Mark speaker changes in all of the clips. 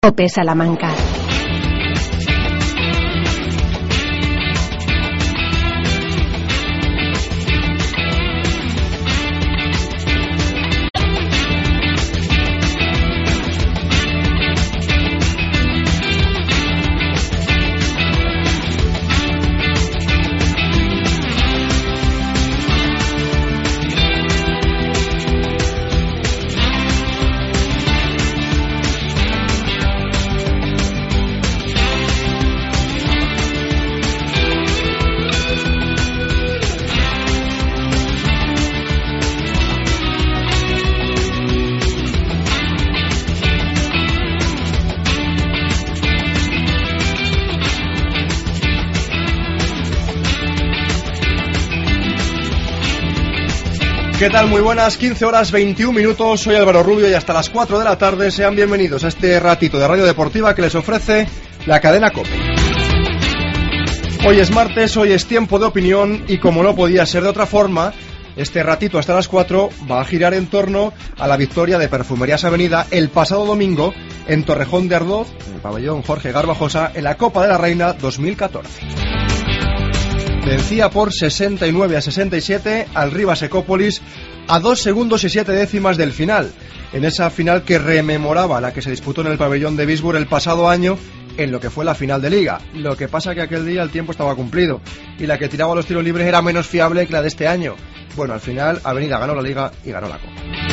Speaker 1: COPE Salamanca.
Speaker 2: ¿Qué tal? Muy buenas, 15 horas 21 minutos, soy Álvaro Rubio y hasta las 4 de la tarde sean bienvenidos a este ratito de radio deportiva que les ofrece la cadena COPE. Hoy es martes, hoy es tiempo de opinión y como no podía ser de otra forma, este ratito hasta las 4 va a girar en torno a la victoria de Perfumerías Avenida el pasado domingo en Torrejón de Ardoz, en el pabellón Jorge Garbajosa, en la Copa de la Reina 2014. Vencía por 69-67 al Rivas Ecópolis a 2 segundos y 7 décimas del final, en esa final que rememoraba la que se disputó en el pabellón de Bisburg el pasado año en lo que fue la final de Liga. Lo que pasa que aquel día el tiempo estaba cumplido y la que tiraba los tiros libres era menos fiable que la de este año. Bueno, al final Avenida ganó la Liga y ganó la Copa.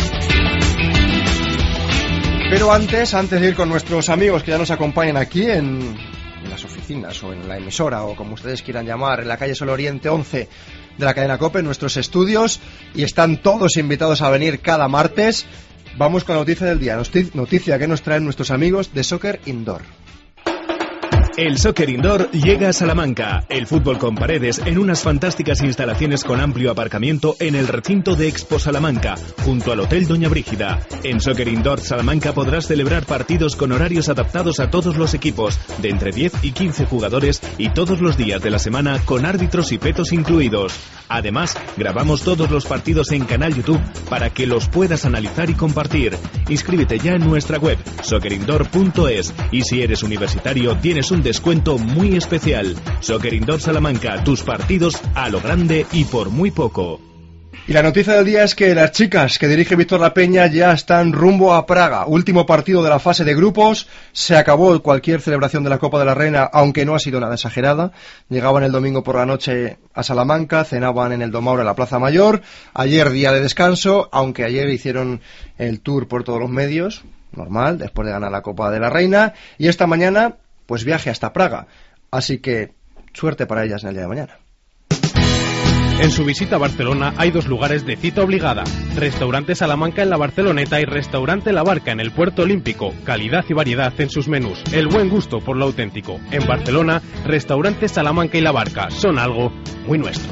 Speaker 2: Pero antes de ir con nuestros amigos que ya nos acompañan aquí en las oficinas o en la emisora o como ustedes quieran llamar, en la calle Sol Oriente 11 de la cadena COPE, en nuestros estudios, y están todos invitados a venir cada martes, vamos con la noticia del día, noticia que nos traen nuestros amigos de Soccer Indoor.
Speaker 3: El Soccer Indoor llega a Salamanca. El fútbol con paredes en unas fantásticas instalaciones con amplio aparcamiento en el recinto de Expo Salamanca, junto al Hotel Doña Brígida. En Soccer Indoor Salamanca podrás celebrar partidos con horarios adaptados a todos los equipos, de entre 10 y 15 jugadores y todos los días de la semana con árbitros y petos incluidos. Además, grabamos todos los partidos en canal YouTube para que los puedas analizar y compartir. Inscríbete ya en nuestra web, soccerindoor.es, y si eres universitario tienes un descuento muy especial. Soccer Indoor Salamanca, tus partidos a lo grande y por muy poco.
Speaker 2: Y la noticia del día es que las chicas que dirige Víctor La Peña ya están rumbo a Praga. Último partido de la fase de grupos. Se acabó cualquier celebración de la Copa de la Reina, aunque no ha sido nada exagerada. Llegaban el domingo por la noche a Salamanca, cenaban en el Domaure en la Plaza Mayor. Ayer día de descanso, aunque ayer hicieron el tour por todos los medios, normal, después de ganar la Copa de la Reina. Y esta mañana, pues viaje hasta Praga. Así que suerte para ellas en el día de mañana.
Speaker 4: En su visita a Barcelona hay 2 lugares de cita obligada: Restaurante Salamanca en la Barceloneta y Restaurante La Barca en el Puerto Olímpico. Calidad y variedad en sus menús, el buen gusto por lo auténtico. En Barcelona, Restaurante Salamanca y La Barca son algo muy nuestro.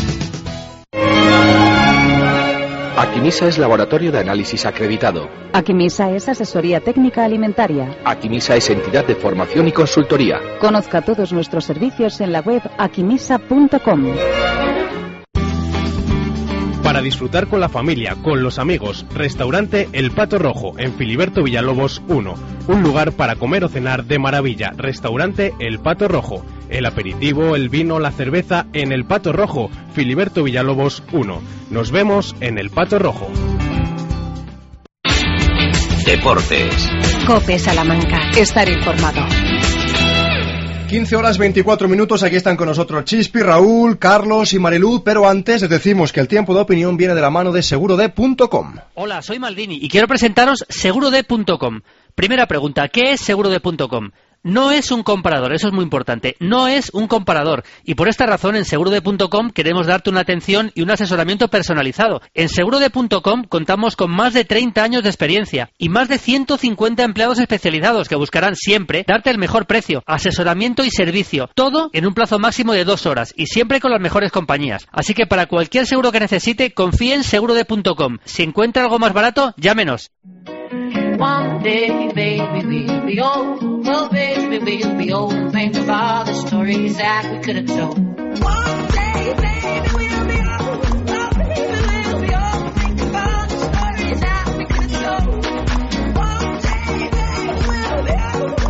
Speaker 5: Aquimisa es laboratorio de análisis acreditado.
Speaker 6: Aquimisa es asesoría técnica alimentaria.
Speaker 5: Aquimisa es entidad de formación y consultoría.
Speaker 6: Conozca todos nuestros servicios en la web aquimisa.com.
Speaker 4: Para disfrutar con la familia, con los amigos, restaurante El Pato Rojo, en Filiberto Villalobos 1. Un lugar para comer o cenar de maravilla. Restaurante El Pato Rojo. El aperitivo, el vino, la cerveza en El Pato Rojo, Filiberto Villalobos 1. Nos vemos en El Pato Rojo.
Speaker 5: Deportes.
Speaker 1: COPE Salamanca. Estar informado.
Speaker 2: 15 horas 24 minutos, aquí están con nosotros Chispi, Raúl, Carlos y Marilú, pero antes les decimos que el tiempo de opinión viene de la mano de segurode.com.
Speaker 7: Hola, soy Maldini y quiero presentaros segurode.com. Primera pregunta, ¿qué es segurode.com? No es un comparador, eso es muy importante, no es un comparador, y por esta razón en segurode.com queremos darte una atención y un asesoramiento personalizado. En segurode.com contamos con más de 30 años de experiencia y más de 150 empleados especializados que buscarán siempre darte el mejor precio, asesoramiento y servicio, todo en un plazo máximo de 2 horas y siempre con las mejores compañías. Así que para cualquier seguro que necesite, confíe en segurode.com. Si encuentra algo más barato, llámenos.
Speaker 8: One day, baby, we'll be old. Well, baby, we'll be old and think of all the stories that we could have told. One day, baby, we'll be old. Well, baby, we'll be old and think of all the stories that we could have told. One day, baby, we'll be old.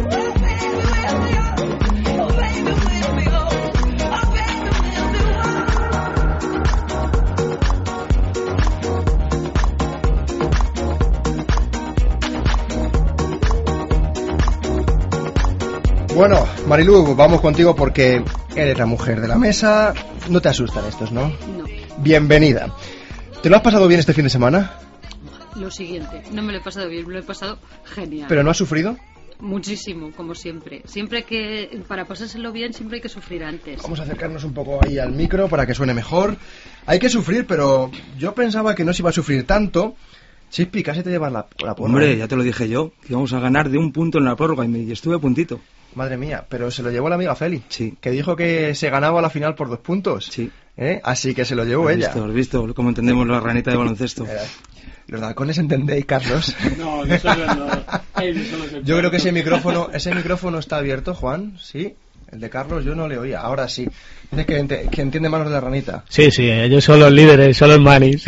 Speaker 2: Bueno, Marilu, vamos contigo porque eres la mujer de la mesa. No te asustan estos, ¿no?
Speaker 9: No.
Speaker 2: Bienvenida. ¿Te lo has pasado bien este fin de semana?
Speaker 9: Lo siguiente, no me lo he pasado bien, me lo he pasado genial.
Speaker 2: ¿Pero no has sufrido?
Speaker 9: Muchísimo, como siempre. Siempre que, para pasárselo bien, siempre hay que sufrir antes.
Speaker 2: Vamos a acercarnos un poco ahí al micro para que suene mejor. Hay que sufrir, pero yo pensaba que no se iba a sufrir tanto. Chispi, casi te llevas la porra.
Speaker 10: Hombre, ya te lo dije yo, que íbamos a ganar de un punto en la prórroga y estuve a puntito.
Speaker 2: Madre mía, pero se lo llevó la amiga Feli.
Speaker 10: Sí.
Speaker 2: Que dijo que se ganaba la final por 2 puntos.
Speaker 10: Sí.
Speaker 2: Así que se lo llevó ella.
Speaker 10: ¿Has visto cómo entendemos la ranita de baloncesto?
Speaker 2: Los halcones entendéis, Carlos.
Speaker 11: No, nosotros no.
Speaker 2: Yo creo que ese micrófono está abierto, Juan, ¿sí? El de Carlos yo no le oía, ahora sí. Dice que entiende manos de la ranita.
Speaker 11: Sí, ellos son los líderes, son los manis.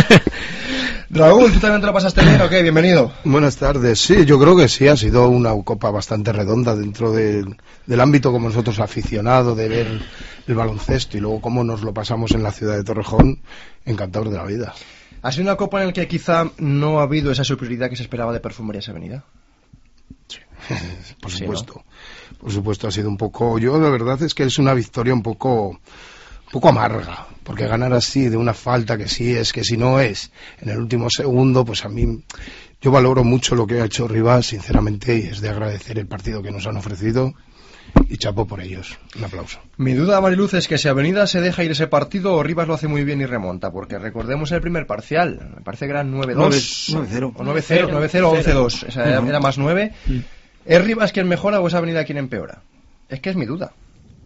Speaker 2: Raúl, ¿tú también te lo pasaste bien o qué? Bienvenido.
Speaker 12: Buenas tardes. Sí, yo creo que sí, ha sido una copa bastante redonda dentro del ámbito como nosotros aficionados de ver el baloncesto y luego cómo nos lo pasamos en la ciudad de Torrejón, encantador de la vida.
Speaker 2: ¿Ha sido una copa en la que quizá no ha habido esa superioridad que se esperaba de Perfumerías Avenida?
Speaker 12: Sí, por supuesto.
Speaker 2: ¿No?
Speaker 12: Por supuesto, ha sido un poco... Yo, la verdad es que es una victoria un poco amarga, porque ganar así de una falta que sí es, que si no es, en el último segundo, pues a mí... Yo valoro mucho lo que ha hecho Rivas, sinceramente, y es de agradecer el partido que nos han ofrecido. Y chapo por ellos. Un aplauso.
Speaker 2: Mi duda, Mariluz, es que si Avenida se deja ir ese partido o Rivas lo hace muy bien y remonta, porque recordemos el primer parcial, me parece que eran 9-2
Speaker 10: 9-0
Speaker 2: o 9-0 o 11-2, o sea, era más 9. ¿Es Rivas quien mejora o es Avenida quien empeora? Es que es mi duda.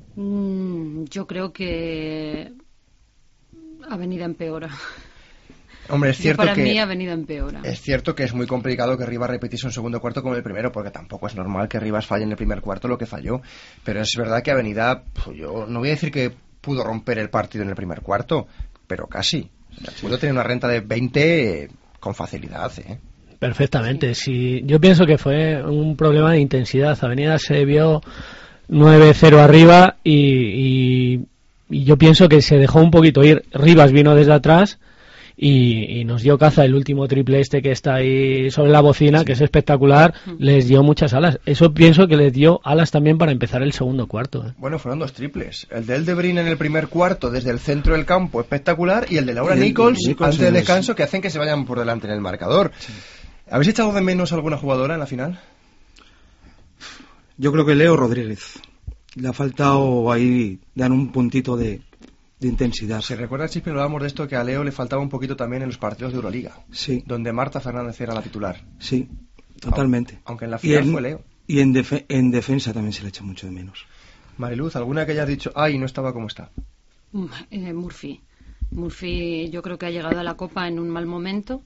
Speaker 9: Yo creo que Avenida empeora.
Speaker 2: Hombre, es cierto
Speaker 9: para
Speaker 2: que
Speaker 9: mí Avenida empeora.
Speaker 2: Es cierto que es muy complicado que Rivas repitiese un segundo cuarto como el primero, porque tampoco es normal que Rivas falle en el primer cuarto lo que falló. Pero es verdad que Avenida, pues yo no voy a decir que pudo romper el partido en el primer cuarto, pero casi. O sea, pudo tener una renta de 20 con facilidad, ¿eh?
Speaker 11: Perfectamente. Sí, yo pienso que fue un problema de intensidad. Avenida se vio 9-0 arriba y yo pienso que se dejó un poquito ir. Rivas vino desde atrás y nos dio caza. El último triple que está ahí sobre la bocina, que es espectacular, les dio muchas alas. Eso pienso que les dio alas también para empezar el segundo cuarto, ¿eh?
Speaker 2: Bueno, fueron 2 triples. El de Eldebrin en el primer cuarto desde el centro del campo, espectacular, y el de Laura Nichols antes del descanso, que hacen que se vayan por delante en el marcador. Sí. ¿Habéis echado de menos alguna jugadora en la final?
Speaker 10: Yo creo que Leo Rodríguez. Le ha faltado ahí dar un puntito de intensidad.
Speaker 2: Se recuerda, Chispi, hablábamos de esto, que a Leo le faltaba un poquito también en los partidos de Euroliga.
Speaker 10: Sí.
Speaker 2: Donde Marta Fernández era la titular.
Speaker 10: Sí, totalmente.
Speaker 2: Aunque en la final fue Leo.
Speaker 10: Y en defensa también se le echa mucho de menos.
Speaker 2: Mariluz, ¿alguna que hayas dicho, ay, no estaba como está?
Speaker 9: Murphy, yo creo que ha llegado a la Copa en un mal momento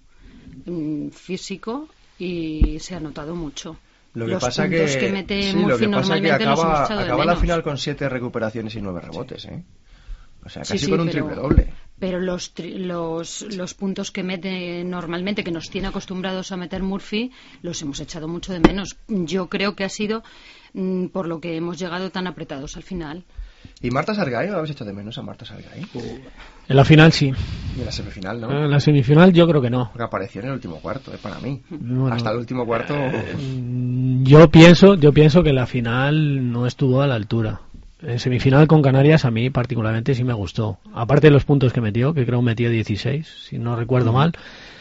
Speaker 9: físico y se ha notado mucho.
Speaker 2: Lo que
Speaker 9: los
Speaker 2: pasa
Speaker 9: puntos que mete Murphy normalmente los hemos echado de
Speaker 2: acaba
Speaker 9: menos.
Speaker 2: La final con 7 recuperaciones y 9 rebotes, ¿eh? O sea, casi
Speaker 9: sí,
Speaker 2: con un triple doble.
Speaker 9: Pero los puntos que mete normalmente, que nos tiene acostumbrados a meter Murphy, los hemos echado mucho de menos. Yo creo que ha sido por lo que hemos llegado tan apretados al final.
Speaker 2: ¿Y Marta Sargay? ¿No habéis hecho de menos a Marta Sargay?
Speaker 11: En la final sí.
Speaker 2: Y en la semifinal, ¿no?
Speaker 11: En la semifinal yo creo que no.
Speaker 2: Porque apareció en el último cuarto, para mí.
Speaker 11: Bueno,
Speaker 2: hasta el último cuarto.
Speaker 11: Yo pienso que en la final no estuvo a la altura. En semifinal con Canarias a mí particularmente sí me gustó. Aparte de los puntos que metió, que creo metió 16, si no recuerdo mal.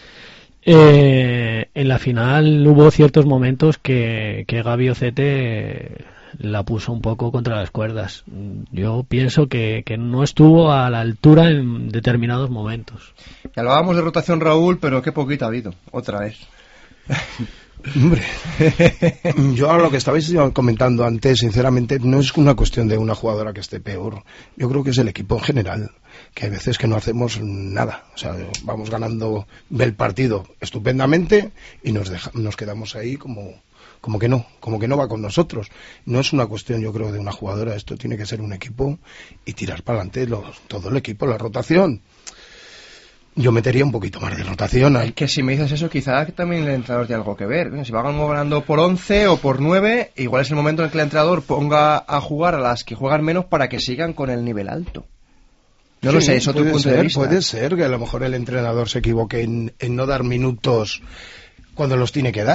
Speaker 11: En la final hubo ciertos momentos que Gaby Ocete la puso un poco contra las cuerdas. Yo pienso que no estuvo a la altura en determinados momentos.
Speaker 2: Y hablábamos de rotación, Raúl, pero qué poquito ha habido, otra vez.
Speaker 12: Hombre, yo a lo que estabais comentando antes, sinceramente, no es una cuestión de una jugadora que esté peor. Yo creo que es el equipo en general, que hay veces que no hacemos nada. O sea, vamos ganando el partido estupendamente y nos quedamos ahí como que no va con nosotros. No es una cuestión, yo creo, de una jugadora. Esto tiene que ser un equipo y tirar para adelante todo el equipo, la rotación. Yo metería un poquito más de rotación.
Speaker 2: Es que si me dices eso, quizá también el entrenador tiene algo que ver. Si van ganando por 11 o por 9, igual es el momento en el que el entrenador ponga a jugar a las que juegan menos para que sigan con el nivel alto. No lo sé, es otro punto de vista.
Speaker 12: Puede ser que a lo mejor el entrenador se equivoque en no dar minutos cuando los tiene que dar.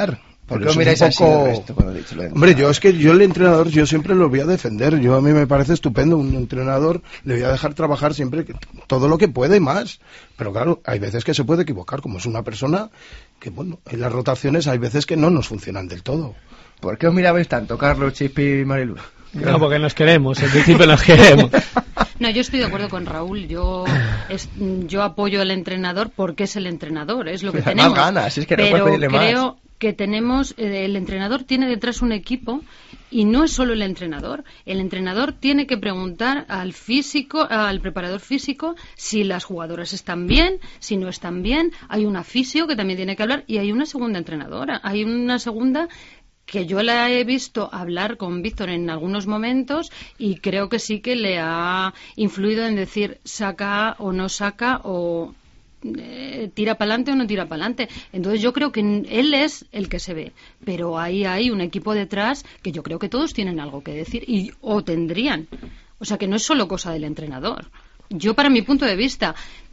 Speaker 2: ¿Por qué
Speaker 12: Pero
Speaker 2: os
Speaker 12: eso
Speaker 2: miráis
Speaker 12: es un
Speaker 2: así del
Speaker 12: poco-
Speaker 2: resto cuando he dicho lo de
Speaker 12: Hombre, yo el entrenador, yo siempre lo voy a defender. A mí me parece estupendo. Un entrenador le voy a dejar trabajar siempre todo lo que puede y más. Pero claro, hay veces que se puede equivocar, como es una persona que, bueno, en las rotaciones hay veces que no nos funcionan del todo.
Speaker 2: ¿Por qué os mirabais tanto, Carlos, Chispi y Mariluz?
Speaker 11: No, porque nos queremos, en principio nos queremos.
Speaker 9: No, yo estoy de acuerdo con Raúl. Yo apoyo al entrenador porque es el entrenador, es lo que
Speaker 2: Más
Speaker 9: tenemos.
Speaker 2: ganas, es que no
Speaker 9: Pero
Speaker 2: puedes pedirle más.
Speaker 9: creo que tenemos, el entrenador tiene detrás un equipo y no es solo el entrenador. El entrenador tiene que preguntar al físico, al preparador físico, si las jugadoras están bien, si no están bien. Hay una fisio que también tiene que hablar y hay una segunda entrenadora. Hay una segunda que yo la he visto hablar con Víctor en algunos momentos y creo que sí que le ha influido en decir saca o no saca o tira para adelante o no tira para adelante. Entonces yo creo que él es el que se ve, pero ahí hay un equipo detrás que yo creo que todos tienen algo que decir o tendrían. O sea que no es solo cosa del entrenador. Yo, para mi punto de vista,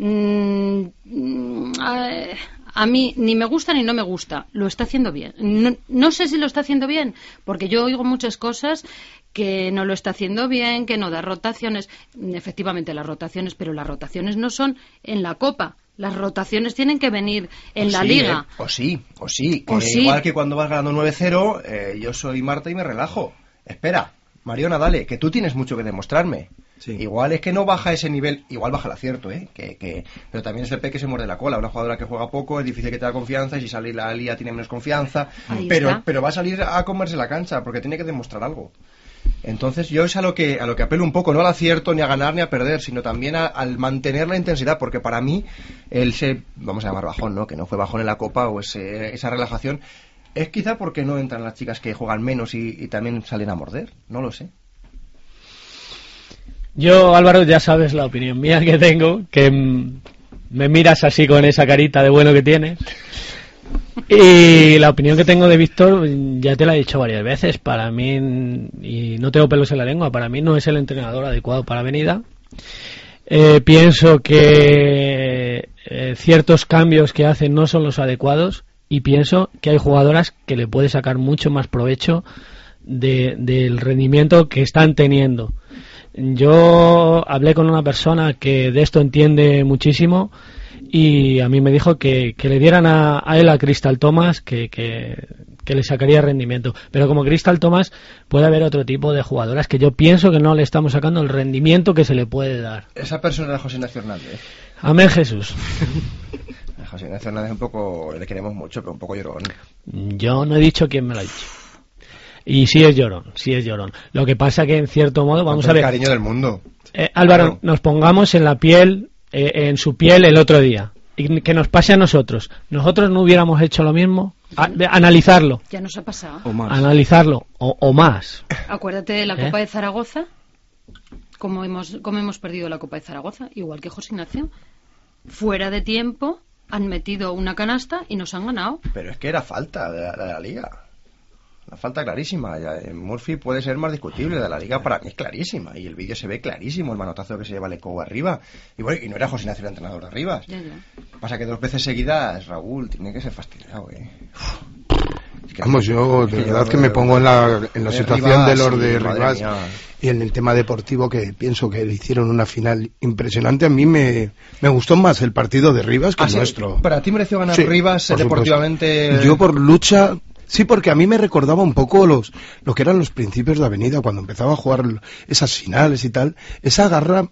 Speaker 9: a mí ni me gusta ni no me gusta. Lo está haciendo bien. No sé si lo está haciendo bien, porque yo oigo muchas cosas que no lo está haciendo bien, que no da rotaciones. Efectivamente, las rotaciones, pero las rotaciones no son en la Copa. Las rotaciones tienen que venir en la Liga.
Speaker 2: O sí. Igual que cuando vas ganando 9-0, yo soy Marta y me relajo. Espera, Mariona, dale, que tú tienes mucho que demostrarme. Sí. Igual es que no baja ese nivel, igual baja el acierto, pero también es el pez que se muerde la cola. Una jugadora que juega poco es difícil que te da confianza y si sale la liga tiene menos confianza, pero va a salir a comerse la cancha porque tiene que demostrar algo. Entonces yo es a lo que apelo un poco, no al acierto ni a ganar ni a perder, sino también al mantener la intensidad, porque para mí vamos a llamar bajón, ¿no? Que no fue bajón en la Copa o esa relajación, es quizá porque no entran las chicas que juegan menos y también salen a morder, no lo sé.
Speaker 11: Yo, Álvaro, ya sabes la opinión mía que tengo, que me miras así con esa carita de bueno que tienes. Y la opinión que tengo de Víctor, ya te la he dicho varias veces, para mí, y no tengo pelos en la lengua, para mí no es el entrenador adecuado para Avenida. Pienso que ciertos cambios que hacen no son los adecuados y pienso que hay jugadoras que le puede sacar mucho más provecho del rendimiento que están teniendo. Yo hablé con una persona que de esto entiende muchísimo y a mí me dijo que le dieran a él a Crystal Thomas que le sacaría rendimiento, pero como Crystal Thomas puede haber otro tipo de jugadoras que yo pienso que no le estamos sacando el rendimiento que se le puede dar.
Speaker 2: Esa persona era José Ignacio Hernández.
Speaker 11: Amén, Jesús.
Speaker 2: A José Ignacio Hernández un poco, le queremos mucho, pero un poco llorón.
Speaker 11: Yo no he dicho quién me lo ha dicho. Y sí es llorón. Lo que pasa que en cierto modo, vamos a ver.
Speaker 2: El cariño del mundo.
Speaker 11: Álvaro,
Speaker 2: claro.
Speaker 11: Nos pongamos en la piel, en su piel el otro día. Y que nos pase a nosotros. ¿Nosotros no hubiéramos hecho lo mismo? Analizarlo.
Speaker 9: Ya nos ha pasado.
Speaker 11: O más. Analizarlo. O más.
Speaker 9: Acuérdate de la Copa de Zaragoza. Como hemos perdido la Copa de Zaragoza. Igual que José Ignacio. Fuera de tiempo, han metido una canasta y nos han ganado.
Speaker 2: Pero es que era falta de la Liga. Una falta clarísima. Murphy puede ser más discutible, de la Liga para mí es clarísima y el vídeo se ve clarísimo, el manotazo que se lleva Leco arriba y bueno, y no era José Ignacio el entrenador de Rivas.
Speaker 9: Ya.
Speaker 2: Pasa que 2 veces seguidas Raúl tiene que ser fastidiado. Es que
Speaker 12: vamos, yo de verdad que me pongo en la situación de los de Rivas y en el tema deportivo, que pienso que le hicieron una final impresionante. A mí me gustó más el partido de Rivas que el nuestro.
Speaker 2: ¿Para ti mereció ganar Rivas deportivamente?
Speaker 12: Supuesto. Yo por lucha. Sí, porque a mí me recordaba un poco lo que eran los principios de Avenida, cuando empezaba a jugar esas finales y tal. Esa garra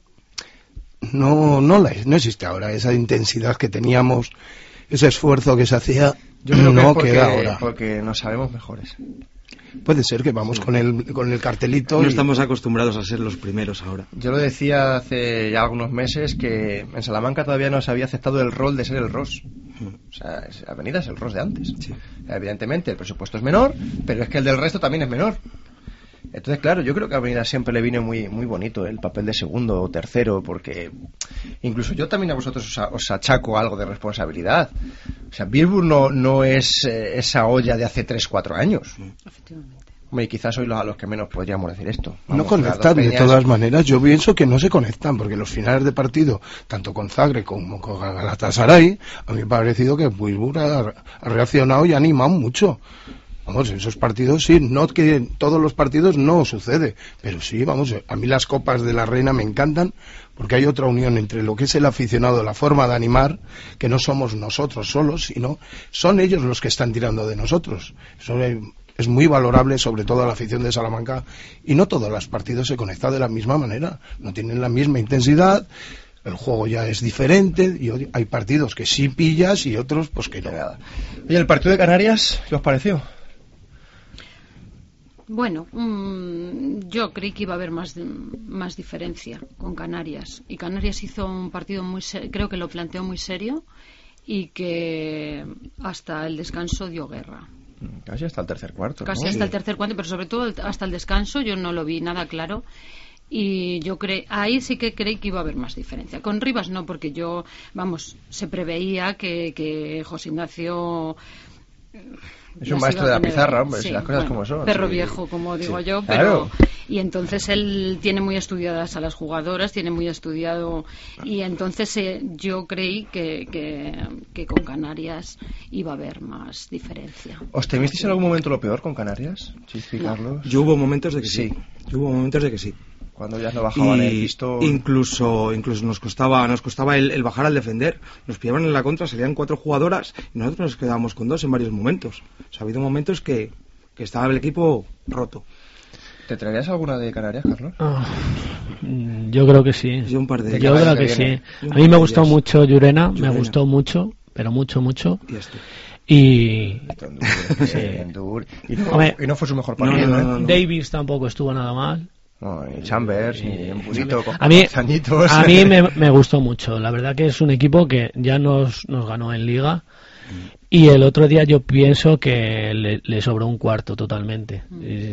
Speaker 12: no existe ahora, esa intensidad que teníamos, ese esfuerzo que se hacía,
Speaker 2: yo creo
Speaker 12: no
Speaker 2: que
Speaker 12: queda ahora.
Speaker 2: Porque nos sabemos mejores.
Speaker 12: Puede ser que vamos con el cartelito.
Speaker 10: No estamos acostumbrados a ser los primeros ahora.
Speaker 2: Yo lo decía hace ya algunos meses que en Salamanca todavía no se había aceptado el rol de ser el ROS. O sea, Avenida es el ROS de antes. Sí. Evidentemente el presupuesto es menor, pero es que el del resto también es menor. Entonces, claro, yo creo que a Avenida siempre le vino muy bonito el papel de segundo o tercero, porque incluso yo también a vosotros os achaco algo de responsabilidad. O sea, Bilbao no es esa olla de hace 3-4 años.
Speaker 9: Efectivamente.
Speaker 2: Hombre, y quizás sois a los que menos podríamos decir esto.
Speaker 12: No conectan, de todas maneras. Yo pienso que no se conectan, porque los finales de partido, tanto con Zagreb como con Galatasaray, a mí me ha parecido que Bilbao ha reaccionado y ha animado mucho. Vamos, esos partidos sí, no que en todos los partidos no sucede, pero sí, vamos, a mí las copas de la Reina me encantan porque hay otra unión entre lo que es el aficionado, la forma de animar, que no somos nosotros solos, sino son ellos los que están tirando de nosotros. Eso es muy valorable, sobre todo a la afición de Salamanca, y no todos los partidos se conectan de la misma manera, no tienen la misma intensidad. El juego ya es diferente y hay partidos que sí pillas y otros pues que no.
Speaker 2: ¿Y el partido de Canarias qué os pareció?
Speaker 9: Bueno, yo creí que iba a haber más diferencia con Canarias. Y Canarias hizo un partido creo que lo planteó muy serio y que hasta el descanso dio guerra.
Speaker 2: Casi hasta el tercer cuarto.
Speaker 9: Casi
Speaker 2: ¿no?
Speaker 9: hasta el tercer cuarto, pero sobre todo hasta el descanso yo no lo vi nada claro. Y yo ahí sí que creí que iba a haber más diferencia. Con Rivas no, porque se preveía que José Ignacio...
Speaker 2: Es un maestro de la pizarra, hombre,
Speaker 9: sí,
Speaker 2: si las cosas como son.
Speaker 9: Perro
Speaker 2: sí.
Speaker 9: viejo, como digo
Speaker 2: sí,
Speaker 9: yo,
Speaker 2: claro.
Speaker 9: Y entonces él tiene muy estudiadas a las jugadoras, tiene muy estudiado, y entonces yo creí que con Canarias iba a haber más diferencia.
Speaker 2: ¿Os temisteis en algún momento lo peor con Canarias, Chispi, Carlos?
Speaker 10: Yo hubo momentos de que sí.
Speaker 2: Cuando ya no bajaban el pistón.
Speaker 10: Incluso nos costaba el bajar al defender. Nos pillaban en la contra, salían 4 jugadoras y nosotros nos quedábamos con 2 en varios momentos. O sea, ha habido momentos que estaba el equipo roto.
Speaker 2: ¿Te traerías alguna de Canarias, Carlos?
Speaker 11: Yo creo que sí.
Speaker 10: Yo un par de
Speaker 11: Yo creo que sí. A mí me gustó mucho Llurena, me gustó mucho, pero mucho. Y
Speaker 2: no fue su mejor partido.
Speaker 11: No. Davis tampoco estuvo nada mal.
Speaker 2: No, ni Chambers, ni Empurito.
Speaker 11: A mí me gustó mucho. La verdad que es un equipo que ya nos ganó en Liga. Y el otro día yo pienso que le sobró un cuarto totalmente.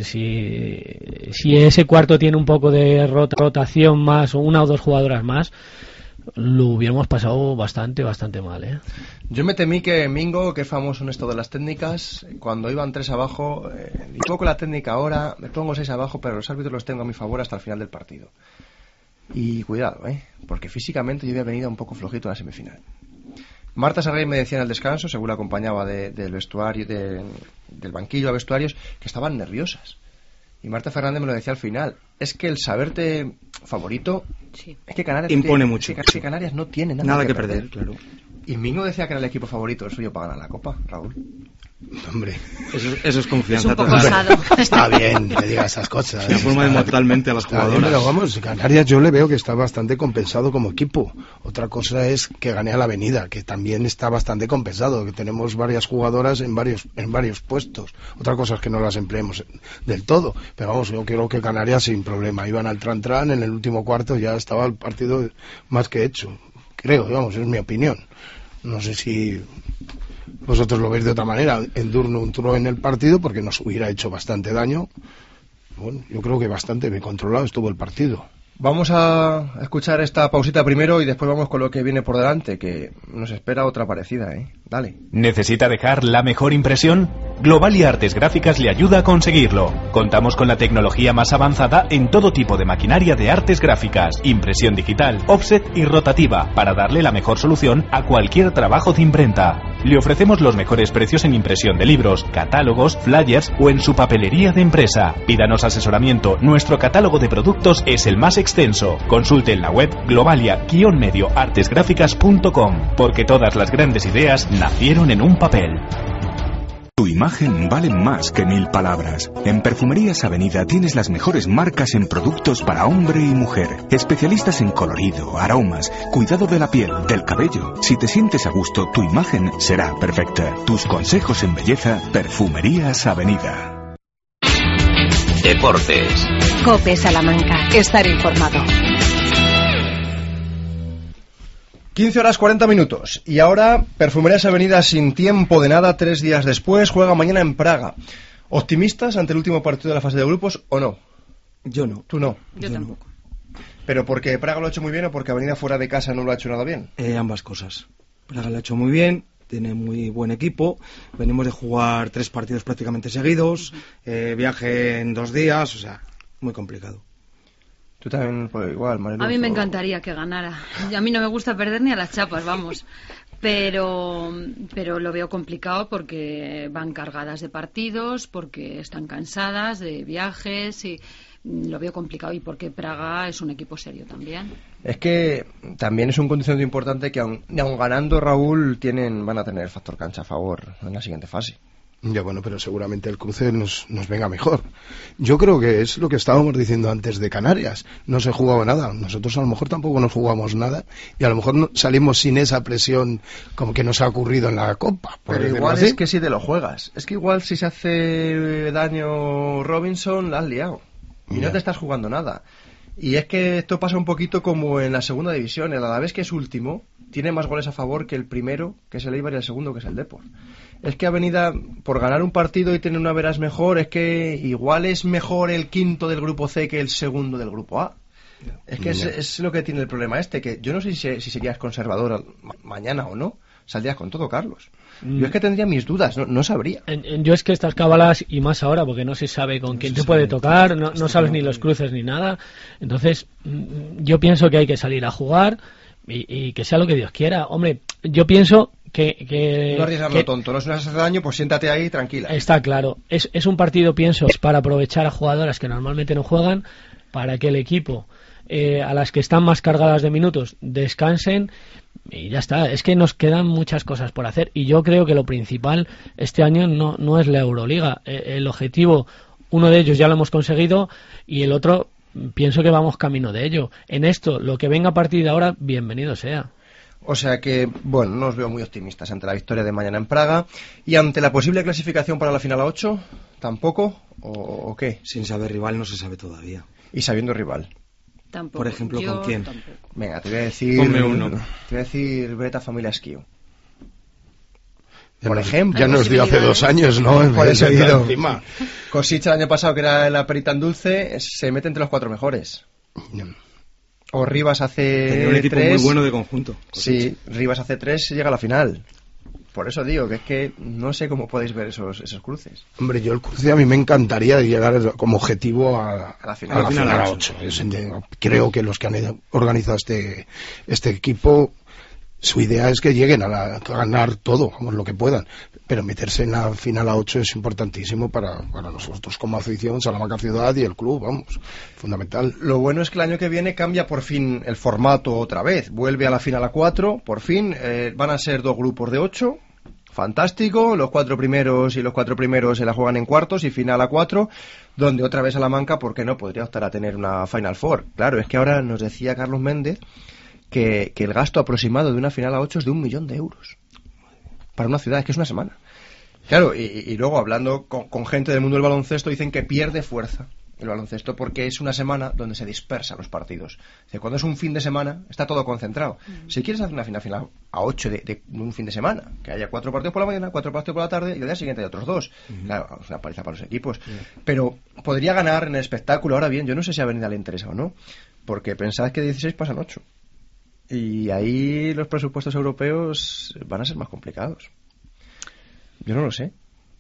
Speaker 11: Si ese cuarto tiene un poco de rotación más, o 1 o 2 jugadoras más, lo hubiéramos pasado bastante mal, ¿eh?
Speaker 2: Yo me temí que Mingo, que es famoso en esto de las técnicas, cuando iban 3 abajo, y poco la técnica ahora, me pongo 6 abajo, pero los árbitros los tengo a mi favor hasta el final del partido. Y cuidado, porque físicamente yo había venido un poco flojito a la semifinal. Marta Sargay me decía en el descanso, según la acompañaba del vestuario, del banquillo a vestuarios, que estaban nerviosas. Y Marta Fernández me lo decía al final. Es que el saberte favorito, es que Canarias
Speaker 10: impone mucho.
Speaker 2: Que Canarias no tiene nada que perder.
Speaker 10: Claro.
Speaker 2: Y Mingo decía que era el equipo favorito el suyo para ganar la Copa, Raúl.
Speaker 12: Hombre,
Speaker 10: eso es confianza.
Speaker 9: Es un poco osado.
Speaker 12: Está bien que diga esas cosas.
Speaker 10: La forma de mortalmente a las jugadoras.
Speaker 12: Pero vamos, Canarias yo le veo que está bastante compensado como equipo. Otra cosa es que gane a la Avenida, que también está bastante compensado, que tenemos varias jugadoras en varios puestos. Otra cosa es que no las empleemos del todo. Pero vamos, yo creo que Canarias sin problema. Iban al tran-tran, en el último cuarto ya estaba el partido más que hecho. Creo, vamos, es mi opinión. No sé si vosotros lo veis de otra manera. Endurno entró en el partido porque nos hubiera hecho bastante daño. Bueno, yo creo que bastante bien controlado estuvo el partido.
Speaker 2: Vamos a escuchar esta pausita primero y después vamos con lo que viene por delante, que nos espera otra parecida, Dale.
Speaker 3: ¿Necesita dejar la mejor impresión? Globalia Artes Gráficas le ayuda a conseguirlo. Contamos con la tecnología más avanzada en todo tipo de maquinaria de artes gráficas, impresión digital, offset y rotativa, para darle la mejor solución a cualquier trabajo de imprenta. Le ofrecemos los mejores precios en impresión de libros, catálogos, flyers o en su papelería de empresa. Pídanos asesoramiento, nuestro catálogo de productos es el más extenso. Consulte en la web globalia-artesgráficas.com, porque todas las grandes ideas nacieron en un papel.
Speaker 13: Tu imagen vale más que 1000 palabras. En Perfumerías Avenida tienes las mejores marcas en productos para hombre y mujer. Especialistas en colorido, aromas, cuidado de la piel, del cabello. Si te sientes a gusto, tu imagen será perfecta. Tus consejos en belleza, Perfumerías Avenida.
Speaker 1: Deportes. COPE Salamanca. Estar informado.
Speaker 2: 15:40. Y ahora, Perfumerías Avenida sin tiempo de nada, 3 días después, juega mañana en Praga. ¿Optimistas ante el último partido de la fase de grupos o no?
Speaker 10: Yo no.
Speaker 2: ¿Tú no?
Speaker 9: Yo tampoco.
Speaker 2: ¿Pero porque Praga lo ha hecho muy bien o porque Avenida fuera de casa no lo ha hecho nada bien?
Speaker 10: Ambas cosas. Praga lo ha hecho muy bien, tiene muy buen equipo. Venimos de jugar 3 partidos prácticamente seguidos, viaje en 2 días, o sea, muy complicado.
Speaker 2: Tú también, pues igual, Mariluz.
Speaker 9: A mí me encantaría que ganara. A mí no me gusta perder ni a las chapas, vamos. Pero lo veo complicado porque van cargadas de partidos, porque están cansadas de viajes y lo veo complicado, y porque Praga es un equipo serio también.
Speaker 2: Es que también es un condicionante importante que aun ganando, Raúl, van a tener el factor cancha a favor en la siguiente fase.
Speaker 12: Ya bueno, pero seguramente el cruce nos venga mejor. Yo creo que es lo que estábamos diciendo antes de Canarias. No se jugaba nada. Nosotros a lo mejor tampoco nos jugamos nada y a lo mejor salimos sin esa presión como que nos ha ocurrido en la Copa.
Speaker 2: Pero igual es que si te lo juegas. Es que igual si se hace daño Robinson, la has liado. Y no te estás jugando nada. Y es que esto pasa un poquito como en la segunda división. El Alavés, que es último, tiene más goles a favor que el primero, que es el Eibar, y el segundo, que es el Depor. Es que Avenida, por ganar un partido y tener una veras mejor, es que igual es mejor el quinto del grupo C que el segundo del grupo A. Es que es lo que tiene el problema que yo no sé si serías conservador mañana o no. Saldrías con todo, Carlos. Yo es que tendría mis dudas, no sabría.
Speaker 11: Yo es que estas cábalas, y más ahora, porque no se sabe con quién te puede tocar, no sabes ni los cruces ni nada. Entonces, yo pienso que hay que salir a jugar y que sea lo que Dios quiera. Hombre, yo pienso que
Speaker 2: no arriesgarlo tonto, no se nos hace daño, pues siéntate ahí tranquila.
Speaker 11: Está claro. Es un partido, pienso, es para aprovechar a jugadoras que normalmente no juegan, para que el equipo, a las que están más cargadas de minutos, descansen. Y ya está, es que nos quedan muchas cosas por hacer y yo creo que lo principal este año no es la Euroliga. El objetivo, uno de ellos ya lo hemos conseguido y el otro pienso que vamos camino de ello. En esto, lo que venga a partir de ahora, bienvenido sea.
Speaker 2: O sea que, bueno, no os veo muy optimistas ante la victoria de mañana en Praga y ante la posible clasificación para la final a 8, ¿tampoco? ¿O qué?
Speaker 10: Sin saber rival no se sabe todavía.
Speaker 2: Y sabiendo rival.
Speaker 9: Tampoco.
Speaker 10: Por ejemplo, ¿con quién?
Speaker 9: Tampoco.
Speaker 2: Venga, te voy a decir...
Speaker 10: Ponme uno.
Speaker 2: Te voy a decir Beta Familia Esquio. Por ejemplo.
Speaker 12: Ya nos dio hace 2 años, ¿no?
Speaker 2: Por eso encima. Kosic el año pasado, que era la perita en dulce, se mete entre los 4 mejores. O Rivas hace
Speaker 10: Tenía un equipo
Speaker 2: 3,
Speaker 10: muy bueno de conjunto. Kosic.
Speaker 2: Sí, Rivas hace 3 y llega a la final. Por eso digo que es que no sé cómo podéis ver esos cruces.
Speaker 12: Hombre, yo el cruce a mí me encantaría llegar como objetivo a
Speaker 2: la final
Speaker 12: a 8. Creo que los que han organizado este equipo, su idea es que lleguen a ganar todo, vamos, lo que puedan. Pero meterse en la final a 8 es importantísimo para nosotros como afición, Salamanca Ciudad y el club, vamos, fundamental.
Speaker 2: Lo bueno es que el año que viene cambia por fin el formato otra vez. Vuelve a la final a 4, por fin. Van a ser 2 grupos de 8. Fantástico, los 4 primeros y los 4 primeros se la juegan en cuartos y final a 4, donde otra vez Salamanca, ¿por qué no? Podría optar a tener una Final Four. Claro, es que ahora nos decía Carlos Méndez que el gasto aproximado de una final a 8 es de 1 millón de euros. Para una ciudad, es que es una semana. Claro, y luego hablando con gente del mundo del baloncesto, dicen que pierde fuerza el baloncesto porque es una semana donde se dispersan los partidos. Cuando es un fin de semana está todo concentrado. Si quieres hacer una final a 8 de un fin de semana, que haya 4 partidos por la mañana, 4 partidos por la tarde y el día siguiente hay otros 2, claro, es una paliza para los equipos. Pero podría ganar en el espectáculo. Ahora bien, yo no sé si a Avenida le interesa o no, porque pensad que de 16 pasan 8 y ahí los presupuestos europeos van a ser más complicados. Yo no lo sé.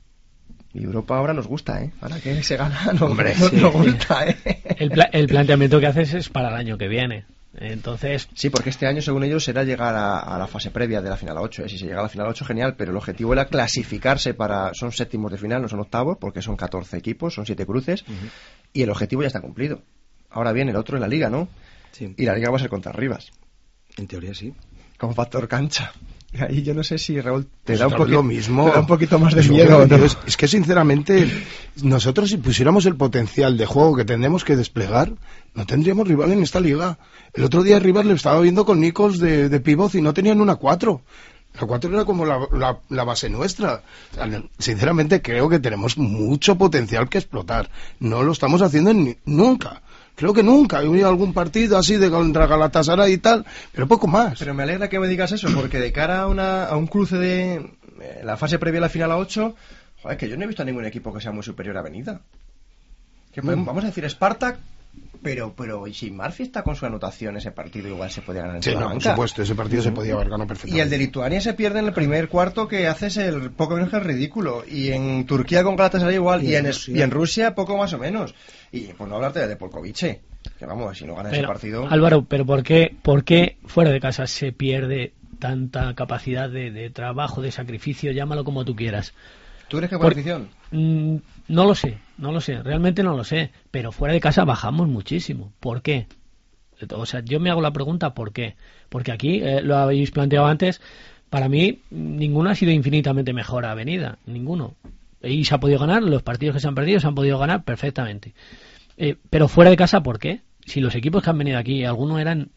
Speaker 2: Y Europa ahora nos gusta, ¿eh? Ahora que se gana, nos gusta, ¿eh?
Speaker 11: El planteamiento que haces es para el año que viene. Entonces...
Speaker 2: Sí, porque este año, según ellos, será llegar a la fase previa de la final a 8. Si se llega a la final a 8, genial, pero el objetivo era clasificarse para... Son séptimos de final, no son octavos, porque son 14 equipos, son 7 cruces, y el objetivo ya está cumplido. Ahora bien, el otro es la Liga, ¿no?
Speaker 10: Sí.
Speaker 2: Y la Liga va a ser contra Rivas.
Speaker 10: En teoría sí.
Speaker 2: Con factor cancha. Y ahí yo no sé si, Raúl, te da un
Speaker 12: poquito
Speaker 2: más de miedo. ¿No?
Speaker 12: Es que sinceramente nosotros si pusiéramos el potencial de juego que tenemos que desplegar, no tendríamos rival en esta liga. El otro día Rivas le estaba viendo con Nichols de pivot y no tenían una 4. La 4 era como la base nuestra. O sea, sinceramente creo que tenemos mucho potencial que explotar. No lo estamos haciendo nunca. Creo que nunca. He oído algún partido así de contra Galatasaray y tal, pero poco más.
Speaker 2: Pero me alegra que me digas eso, porque de cara a un cruce de la fase previa a la final a 8, joder, que yo no he visto a ningún equipo que sea muy superior a Avenida. Que vamos a decir Spartak, pero y si Murphy está con su anotación, ese partido igual se podía ganar en
Speaker 12: Salamanca. Por supuesto, ese partido se podía haber ganado perfectamente.
Speaker 2: Y el de Lituania se pierde en el primer cuarto, que haces el poco menos que el ridículo. Y en Turquía con Galatasaray igual, y en Rusia poco más o menos. Y pues no hablarte de Polkovice, que vamos, si no gana ese partido...
Speaker 11: Álvaro, pero ¿por qué fuera de casa se pierde tanta capacidad de trabajo, de sacrificio, llámalo como tú quieras.
Speaker 2: ¿Tú crees que por afición?
Speaker 11: No lo sé, realmente no lo sé, pero fuera de casa bajamos muchísimo. ¿Por qué? O sea, yo me hago la pregunta ¿por qué? Porque aquí, lo habéis planteado antes, para mí ninguno ha sido infinitamente mejor a Avenida, ninguno. Y se ha podido ganar, los partidos que se han perdido se han podido ganar perfectamente. Pero fuera de casa, ¿por qué? Si los equipos que han venido aquí, algunos eran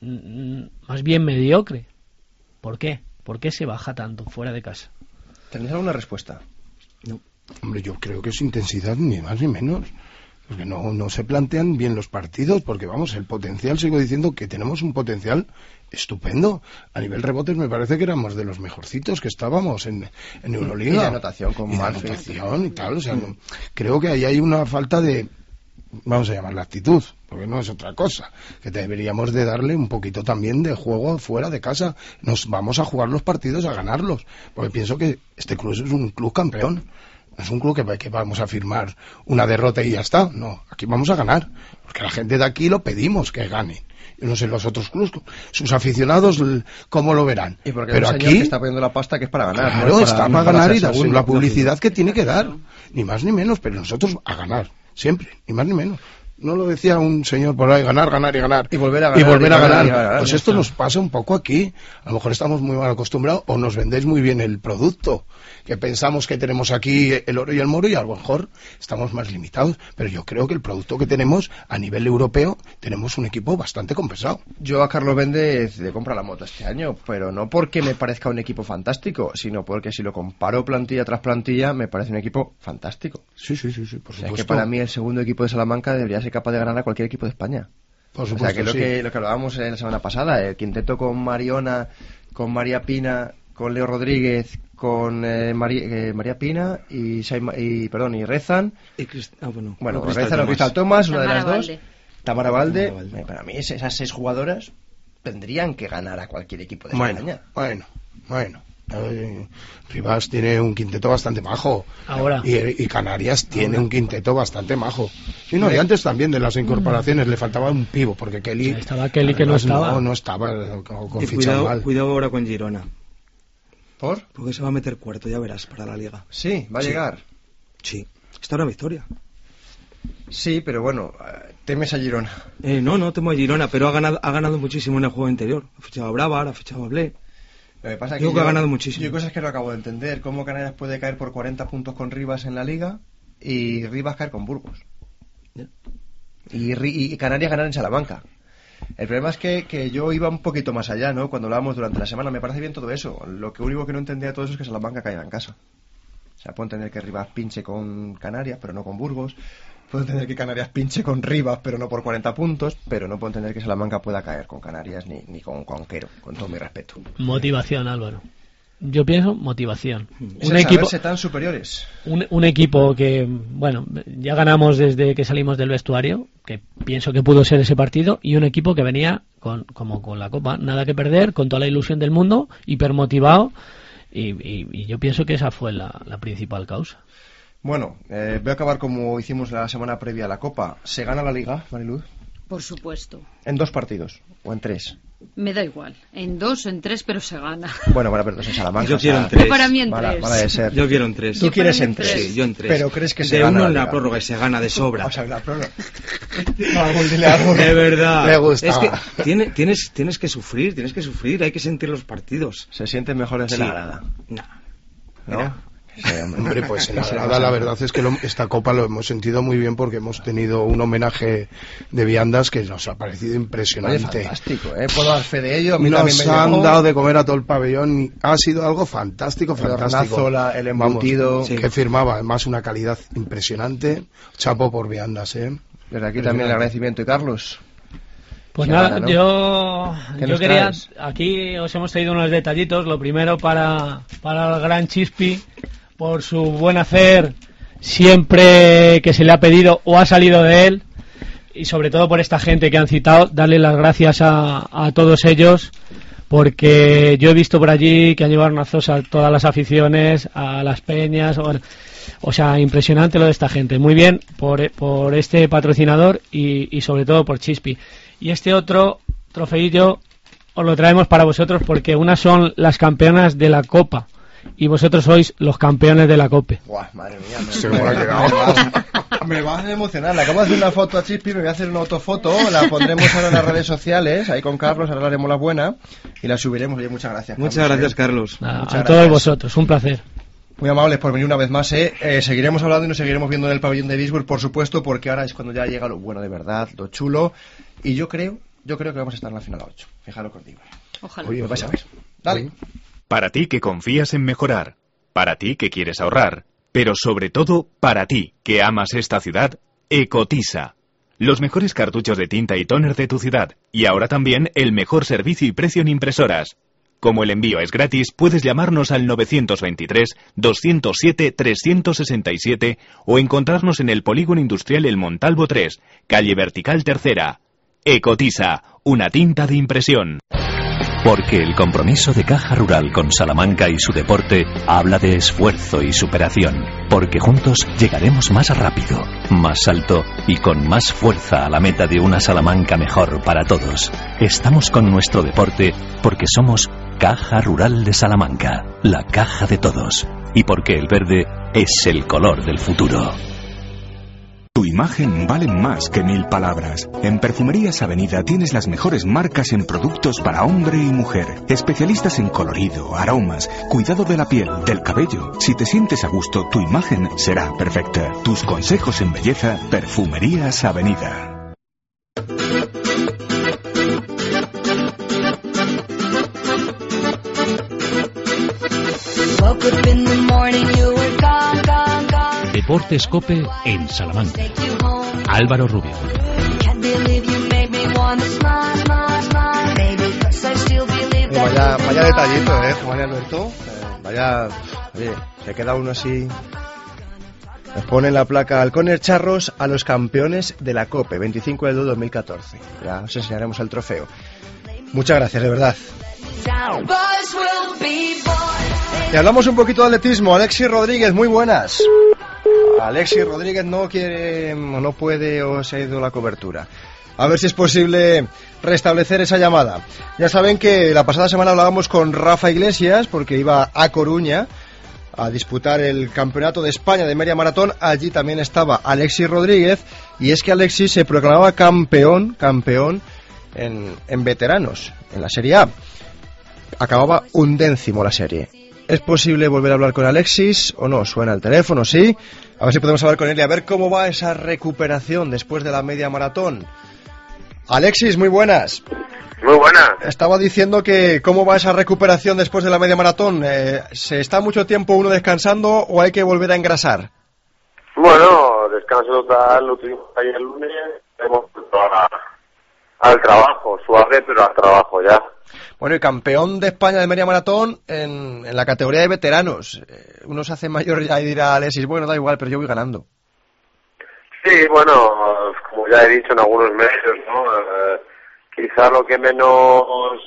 Speaker 11: más bien mediocre, ¿por qué? ¿Por qué se baja tanto fuera de casa?
Speaker 2: ¿Tenéis alguna respuesta?
Speaker 12: No. Hombre, yo creo que es intensidad ni más ni menos. Porque no se plantean bien los partidos, porque vamos, el potencial, sigo diciendo que tenemos un potencial estupendo. A nivel rebotes me parece que éramos de los mejorcitos que estábamos en Euroliga.
Speaker 2: Y de anotación con Murphy.
Speaker 12: Y tal, o sea, creo que ahí hay una falta de, vamos a llamarla actitud, porque no es otra cosa, que deberíamos de darle un poquito también de juego fuera de casa. Nos vamos a jugar los partidos, a ganarlos, porque pienso que este club es un club campeón. No es un club que vamos a firmar una derrota y ya está. No, aquí vamos a ganar. Porque la gente de aquí lo pedimos que ganen. Yo no sé los otros clubes, sus aficionados, cómo lo verán.
Speaker 2: Y porque
Speaker 12: pero
Speaker 2: un señor
Speaker 12: aquí
Speaker 2: que está poniendo la pasta que es para ganar.
Speaker 12: Claro,
Speaker 2: no
Speaker 12: está para ganar y dar
Speaker 2: segundo.
Speaker 12: la publicidad que tiene que dar. Ni más ni menos, pero nosotros a ganar. Siempre, ni más ni menos. No lo decía un señor por ahí, ganar, ganar y ganar.
Speaker 2: Y volver a ganar.
Speaker 12: Pues esto nos pasa un poco aquí. A lo mejor estamos muy mal acostumbrados o nos vendéis muy bien el producto. Que pensamos que tenemos aquí el oro y el moro y a lo mejor estamos más limitados. Pero yo creo que el producto que tenemos a nivel europeo, tenemos un equipo bastante compensado.
Speaker 2: Yo a Carlos Méndez le compro la moto este año, pero no porque me parezca un equipo fantástico, sino porque si lo comparo plantilla tras plantilla, me parece un equipo fantástico.
Speaker 12: Sí, por supuesto.
Speaker 2: Es que para mí el segundo equipo de Salamanca debería ser capaz de ganar a cualquier equipo de España.
Speaker 12: Por supuesto,
Speaker 2: o sea, que lo que hablábamos la semana pasada, el quinteto con Mariona, con María Pina, con Leo Rodríguez, con María Pina y Rezan. Bueno, Rezan o Cristal Thomas, una de las dos. Tamara Valde. Para mí esas 6 jugadoras tendrían que ganar a cualquier equipo de España.
Speaker 12: Bueno. Rivas tiene un quinteto bastante majo.
Speaker 11: Ahora.
Speaker 12: Y Canarias tiene un quinteto bastante majo. Y antes también de las incorporaciones le faltaba un pivo, porque Kelly...
Speaker 11: Estaba Kelly que no estaba.
Speaker 12: No estaba con
Speaker 10: y
Speaker 12: fichado mal.
Speaker 10: Cuidado ahora con Girona.
Speaker 2: ¿Por?
Speaker 10: Porque se va a meter cuarto, ya verás, para la Liga.
Speaker 2: Sí, va a llegar.
Speaker 10: Sí. Está una victoria.
Speaker 2: Sí, pero bueno, temes a Girona.
Speaker 10: No temo a Girona, pero ha ganado muchísimo en el juego anterior. Ha fichado a Brava, ahora ha fichado a Ble.
Speaker 2: Lo que pasa es
Speaker 10: que ha ganado muchísimo.
Speaker 2: Yo cosas que no acabo de entender. ¿Cómo Canarias puede caer por 40 puntos con Rivas en la Liga y Rivas caer con Burgos?
Speaker 10: Yeah.
Speaker 2: Y Canarias ganar en Salamanca. El problema es que yo iba un poquito más allá, ¿no? Cuando hablábamos durante la semana, me parece bien todo eso. Lo que único que no entendía de todo eso es que Salamanca caiga en casa. O sea, puedo entender que Rivas pinche con Canarias, pero no con Burgos. Puedo entender que Canarias pinche con Rivas, pero no por 40 puntos. Pero no puedo entender que Salamanca pueda caer con Canarias ni con Conquero, con todo mi respeto.
Speaker 11: Motivación, Álvaro. Yo pienso motivación.
Speaker 2: Un equipo tan superiores.
Speaker 11: Un equipo que, bueno, ya ganamos desde que salimos del vestuario, que pienso que pudo ser ese partido, y un equipo que venía como con la Copa, nada que perder, con toda la ilusión del mundo, hipermotivado, y yo pienso que esa fue la principal causa.
Speaker 2: Bueno, voy a acabar como hicimos la semana previa a la Copa. ¿Se gana la Liga, Mariluz?
Speaker 9: Por supuesto.
Speaker 2: ¿En 2 partidos o en 3?
Speaker 9: Me da igual. En 2 o en 3, pero se gana.
Speaker 2: Bueno, pero no es en Salamanca.
Speaker 10: Yo quiero en 3.
Speaker 9: Para mí en 3.
Speaker 2: Mala de ser.
Speaker 10: Yo quiero en 3.
Speaker 2: ¿Tú quieres en 3?
Speaker 10: Sí, yo en 3.
Speaker 2: Pero crees que se
Speaker 10: de
Speaker 2: gana
Speaker 10: uno
Speaker 2: la
Speaker 10: en la
Speaker 2: Liga.
Speaker 10: prórroga y se gana de sobra.
Speaker 2: O sea, la prórroga. Dile algo.
Speaker 10: De verdad.
Speaker 12: Me gusta.
Speaker 10: Es que tienes que sufrir, hay que sentir los partidos.
Speaker 2: Se sienten mejores de la grada.
Speaker 10: ¿No?
Speaker 12: Hombre, pues en la grada la verdad es que esta Copa lo hemos sentido muy bien porque hemos tenido un homenaje de viandas que nos ha parecido impresionante.
Speaker 2: Oye, fantástico, puedo dar fe de ello. A mí
Speaker 12: nos han dado de comer a todo el pabellón y ha sido algo fantástico.
Speaker 2: El hornazo, el embutido.
Speaker 12: Que firmaba además una calidad impresionante. Chapo por viandas,
Speaker 2: Desde aquí también el agradecimiento. ¿Y Carlos?
Speaker 11: Pues nada, ¿no? yo quería, aquí os hemos traído unos detallitos. Lo primero para el gran Chispi, por su buen hacer siempre que se le ha pedido o ha salido de él, y sobre todo por esta gente que han citado, darle las gracias a todos ellos, porque yo he visto por allí que han llevado hornazos a todas las aficiones, a las peñas, o sea, impresionante lo de esta gente. Muy bien por este patrocinador y sobre todo por Chispi. Y este otro trofeillo os lo traemos para vosotros porque unas son las campeonas de la Copa y vosotros sois los campeones de la COPE.
Speaker 2: Buah, madre mía,
Speaker 12: me
Speaker 2: me vas a emocionar. Le acabo de hacer una foto a Chispi, me voy a hacer una autofoto, la pondremos ahora en las redes sociales, ahí con Carlos, ahora haremos la buena y la subiremos. Oye, muchas gracias, Carlos.
Speaker 10: Muchas gracias, Carlos.
Speaker 11: A todos vosotros, un placer.
Speaker 2: Muy amables por venir una vez más, seguiremos hablando y nos seguiremos viendo en el pabellón de Bisburg, por supuesto, porque ahora es cuando ya llega lo bueno de verdad, lo chulo, y yo creo que vamos a estar en la final a 8. Fíjalo contigo.
Speaker 9: Ojalá.
Speaker 2: Oye, vais a ver. Dale.
Speaker 3: Para ti que confías en mejorar, para ti que quieres ahorrar, pero sobre todo para ti que amas esta ciudad, Ecotisa. Los mejores cartuchos de tinta y tóner de tu ciudad, y ahora también el mejor servicio y precio en impresoras. Como el envío es gratis, puedes llamarnos al 923-207-367 o encontrarnos en el Polígono Industrial El Montalvo 3, calle Vertical Tercera. Ecotisa, una tinta de impresión.
Speaker 14: Porque el compromiso de Caja Rural con Salamanca y su deporte habla de esfuerzo y superación. Porque juntos llegaremos más rápido, más alto y con más fuerza a la meta de una Salamanca mejor para todos. Estamos con nuestro deporte porque somos Caja Rural de Salamanca, la caja de todos. Y porque el verde es el color del futuro.
Speaker 13: Tu imagen vale más que 1000 palabras. En Perfumerías Avenida tienes las mejores marcas en productos para hombre y mujer. Especialistas en colorido, aromas, cuidado de la piel, del cabello. Si te sientes a gusto, tu imagen será perfecta. Tus consejos en belleza, Perfumerías Avenida.
Speaker 15: Deportes COPE en Salamanca. Álvaro Rubio.
Speaker 2: Vaya detallito, Juan y Alberto. Oye, se queda uno así. Nos ponen la placa Halcones Charros a los campeones de la COPE, 25 de 2014. Ya os enseñaremos el trofeo. Muchas gracias, de verdad. Y hablamos un poquito de atletismo. Alexis Rodríguez, muy buenas. Alexis Rodríguez no quiere, o no puede, o se ha ido la cobertura. A ver si es posible restablecer esa llamada. Ya saben que la pasada semana hablábamos con Rafa Iglesias, porque iba a Coruña a disputar el Campeonato de España de Media Maratón. Allí también estaba Alexis Rodríguez, y es que Alexis se proclamaba campeón en veteranos, en la Serie A. Acababa 11º la serie. ¿Es posible volver a hablar con Alexis o no? Suena el teléfono, sí. A ver si podemos hablar con él y a ver cómo va esa recuperación después de la media maratón. Alexis, muy buenas.
Speaker 16: Muy buenas.
Speaker 2: Estaba diciendo que cómo va esa recuperación después de la media maratón. ¿Se está mucho tiempo uno descansando o hay que volver a engrasar?
Speaker 16: Bueno, descanso total, lo tuvimos ayer el lunes, hemos vuelto al trabajo, suave, pero al trabajo ya.
Speaker 2: Bueno, y campeón de España de media maratón en la categoría de veteranos. Uno se hace mayor ya y dirá, Alexis, bueno, da igual, pero yo voy ganando.
Speaker 16: Sí, bueno, como ya he dicho en algunos medios, ¿no? Quizá lo que menos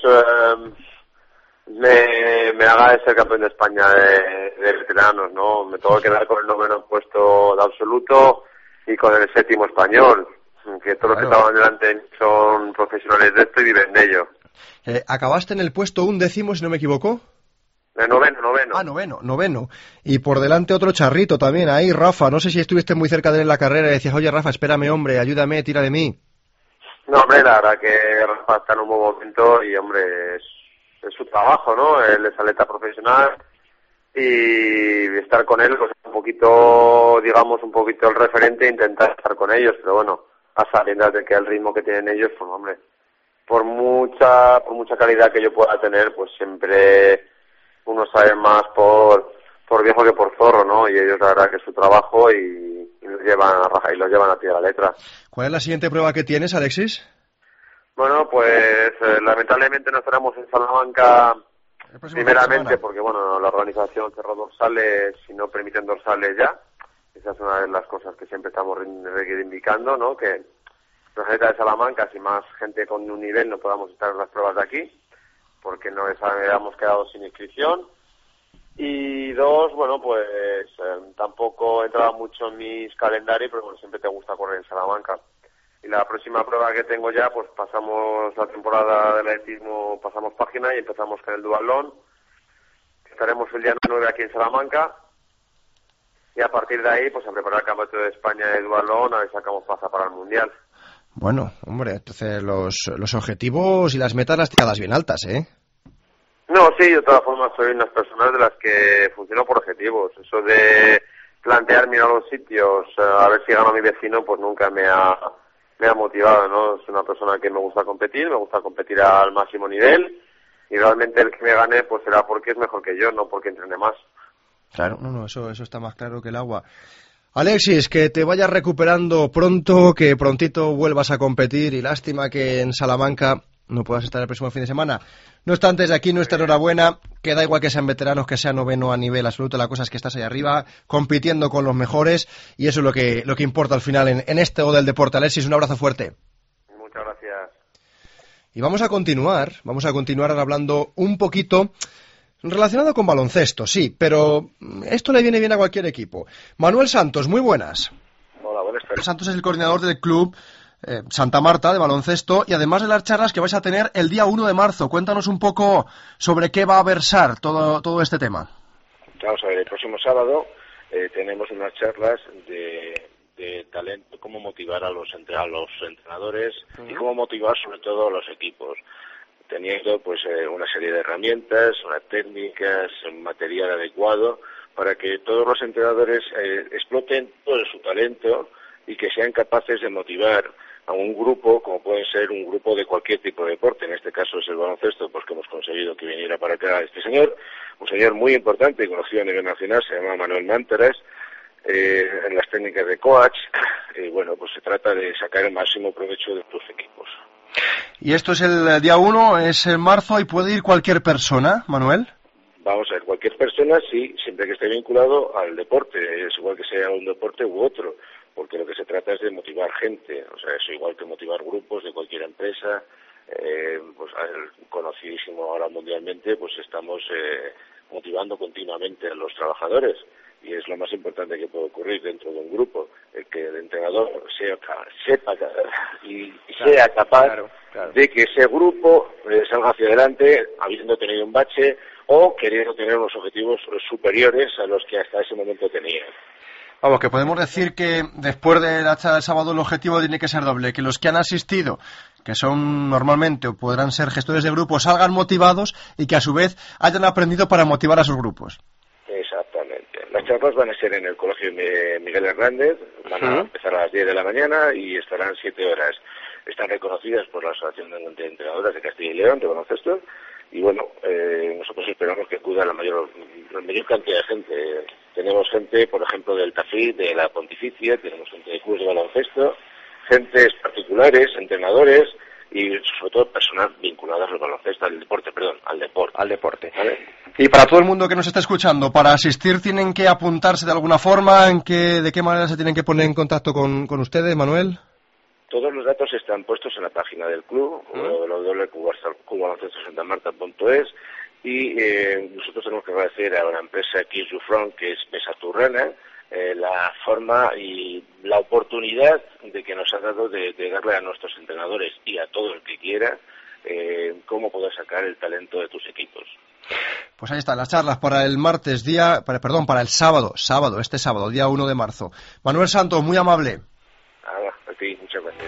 Speaker 16: me haga es ser campeón de España de veteranos, ¿no? Me tengo que quedar con el 9º puesto de absoluto y con el 7º español, que todos los que estaban delante son profesionales de esto y viven de ello.
Speaker 2: Acabaste en el puesto 11º, si no me equivoco.
Speaker 16: Noveno.
Speaker 2: Ah, noveno. Y por delante otro charrito también, ahí, Rafa. No sé si estuviste muy cerca de él en la carrera y decías, oye, Rafa, espérame, hombre, ayúdame, tira de mí.
Speaker 16: No, hombre, la verdad que Rafa está en un buen momento y, hombre, es su trabajo, ¿no? Él es atleta profesional y estar con él, pues un poquito el referente e intentar estar con ellos, pero bueno, a sabiendas de que el ritmo que tienen ellos, pues, hombre, por mucha calidad que yo pueda tener, pues siempre uno sabe más por viejo que por zorro, ¿no? Y ellos la verdad que es su trabajo y los llevan a raja y los llevan a pie de la letra.
Speaker 2: ¿Cuál es la siguiente prueba que tienes, Alexis?
Speaker 16: Bueno, pues lamentablemente no estaremos en Salamanca primeramente porque, bueno, la organización cerró dorsales y no permiten dorsales ya. Esa es una de las cosas que siempre estamos reivindicando, ¿no? Que los atletas de Salamanca, si más gente con un nivel, no podamos estar en las pruebas de aquí, porque nos habíamos quedado sin inscripción. Y dos, bueno, pues tampoco entraba mucho en mis calendarios, pero bueno, siempre te gusta correr en Salamanca. Y la próxima prueba que tengo ya, pues pasamos la temporada del atletismo, pasamos página y empezamos con el duatlón. Estaremos el día 9 aquí en Salamanca. Y a partir de ahí, pues a preparar el Campeonato de España de duatlón, a ver si sacamos plaza para el Mundial.
Speaker 2: Bueno, hombre, entonces los objetivos y las metas las tiradas bien altas, ¿eh?
Speaker 16: No, sí, de todas formas soy unas personas de las que funciono por objetivos. Eso de plantearme a los sitios, a ver si gano a mi vecino, pues nunca me ha motivado, ¿no? Es una persona que me gusta competir al máximo nivel, y realmente el que me gane, pues será porque es mejor que yo, no porque entrene más.
Speaker 2: Claro, no, eso está más claro que el agua. Alexis, que te vayas recuperando pronto, que prontito vuelvas a competir, y lástima que en Salamanca no puedas estar el próximo fin de semana. No obstante, desde aquí nuestra enhorabuena, que da igual que sean veteranos, que sean noveno a nivel absoluto, la cosa es que estás ahí arriba, compitiendo con los mejores, y eso es lo que importa al final en este o del deporte. Alexis, un abrazo fuerte.
Speaker 16: Muchas gracias.
Speaker 2: Y vamos a continuar ahora hablando un poquito relacionado con baloncesto, sí, pero esto le viene bien a cualquier equipo. Manuel Santos, muy buenas.
Speaker 17: Hola, buenas tardes.
Speaker 2: Santos es el coordinador del club Santa Marta de baloncesto, y además de las charlas que vais a tener el día 1 de marzo, cuéntanos un poco sobre qué va a versar todo este tema.
Speaker 17: Vamos a ver, el próximo sábado tenemos unas charlas de talento, cómo motivar a los entrenadores y cómo motivar sobre todo a los equipos, teniendo pues una serie de herramientas, unas técnicas, un material adecuado para que todos los entrenadores exploten todo su talento y que sean capaces de motivar a un grupo, como puede ser un grupo de cualquier tipo de deporte. En este caso es el baloncesto, pues que hemos conseguido que viniera para acá este señor, un señor muy importante y conocido a nivel nacional, se llama Manuel Mántaras, en las técnicas de coach, y bueno, pues se trata de sacar el máximo provecho de tus equipos.
Speaker 2: Y esto es el día 1, es en marzo, y puede ir cualquier persona, Manuel.
Speaker 17: Vamos a ver, cualquier persona, sí, siempre que esté vinculado al deporte, es igual que sea un deporte u otro, porque lo que se trata es de motivar gente, o sea, es igual que motivar grupos de cualquier empresa, pues conocidísimo ahora mundialmente, pues estamos motivando continuamente a los trabajadores, y es lo más importante que puede ocurrir dentro de un grupo, que el entrenador sepa y sea capaz de que ese grupo salga hacia adelante habiendo tenido un bache o queriendo tener unos objetivos superiores a los que hasta ese momento tenían.
Speaker 2: Vamos, que podemos decir que después de la charla del sábado el objetivo tiene que ser doble, que los que han asistido, que son normalmente o podrán ser gestores de grupos, salgan motivados y que a su vez hayan aprendido para motivar a sus grupos.
Speaker 17: Exactamente. Las charlas van a ser en el Colegio Miguel Hernández, van a empezar a las 10 de la mañana y estarán 7 horas. Están reconocidas por la Asociación de Entrenadoras de Castilla y León de baloncesto, y bueno, nosotros esperamos que acuda la mayor cantidad de gente. Tenemos gente, por ejemplo, del TAFID, de la Pontificia, tenemos gente de clubes de baloncesto, gentes particulares, entrenadores y sobre todo personas vinculadas al baloncesto, al deporte. ¿Vale?
Speaker 2: Y para todo el mundo que nos está escuchando, para asistir tienen que apuntarse de alguna forma, ¿de qué manera se tienen que poner en contacto con ustedes, Manuel?
Speaker 17: Todos los datos están puestos en la página del club, www.clubbaloncestosantamarta.es, y nosotros tenemos que agradecer a una empresa aquí en Jufront, que es Mesa Turrana, la forma y la oportunidad de que nos ha dado de darle a nuestros entrenadores y a todo el que quiera cómo poder sacar el talento de tus equipos.
Speaker 2: Pues ahí están las charlas para el para el sábado, este sábado, día 1 de marzo. Manuel Santos, muy amable.
Speaker 17: A ti, muchas gracias.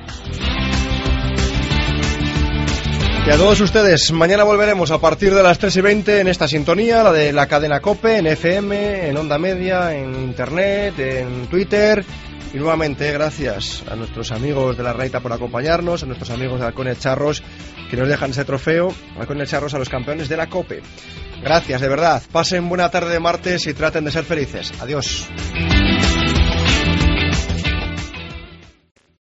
Speaker 2: Y a todos ustedes, mañana volveremos a partir de las 3:20 en esta sintonía, la de la cadena COPE, en FM, en Onda Media, en Internet, en Twitter. Y nuevamente, gracias a nuestros amigos de la Raita por acompañarnos, a nuestros amigos de Halcones Charros que nos dejan ese trofeo, Halcones Charros a los campeones de la COPE. Gracias, de verdad. Pasen buena tarde de martes y traten de ser felices. Adiós.